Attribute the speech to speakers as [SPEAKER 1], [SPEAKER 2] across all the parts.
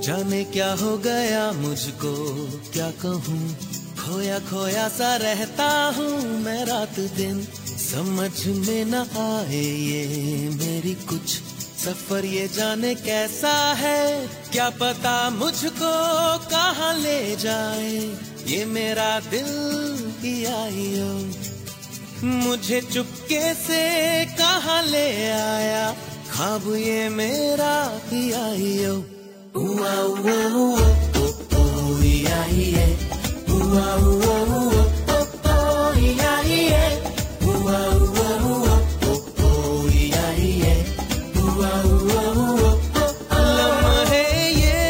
[SPEAKER 1] जाने क्या हो गया मुझको क्या कहूँ, खोया खोया सा रहता हूँ मैं रात दिन। समझ में न आए ये मेरी कुछ सफर, ये जाने कैसा है, क्या पता मुझको कहाँ ले जाए ये मेरा दिल ही आइयो। मुझे चुपके से कहाँ ले आया ख्वाब ये मेरा ही आइयो। उआ उआ उआ ओ ओ या ये, उआ उआ उआ ओ ओ या ये, उआ उआ उआ ओ ओ या ये, उआ उआ उआ ओ। लम्हे ये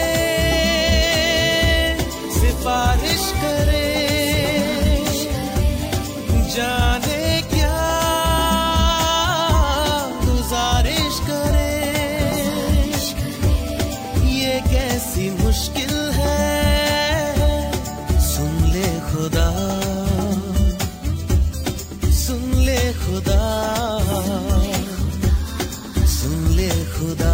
[SPEAKER 1] सिफारिश करे जाने क्या गुजारिश करे, ये कैसी मुश्किल है सुन ले खुदा, सुन ले खुदा, सुन ले खुदा।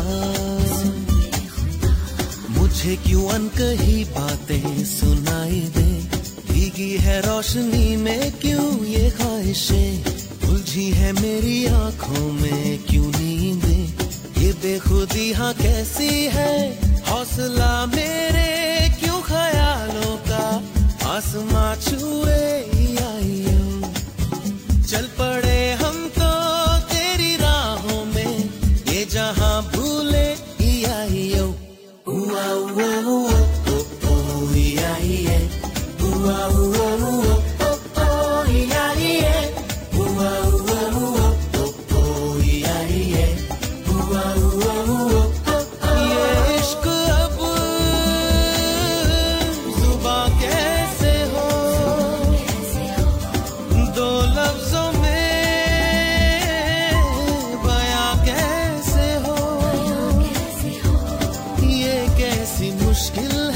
[SPEAKER 1] मुझे क्यों अनकही बातें सुनाई दे, भीगी है रोशनी में क्यों ये ख्वाहिशें, उलझी है मेरी आंखों में क्यों नींदें, ये बेखुदी हाँ कैसी है, हौसला मेरे क्यों ख्यालों का आसमां छुए आइयो। चल पड़े हम तो तेरी राहों में ये जहां भूले आइयो। उआ उआ उआ ओ ओ या ये, उआ उआ उआ ओ ओ या ये, उआ उआ उआ ओ ओ या ये, उआ उआ उआ ओ। ये इश्क अब जुबां कैसे हो, दो लफ्जों में बयां कैसे हो, ये कैसी मुश्किल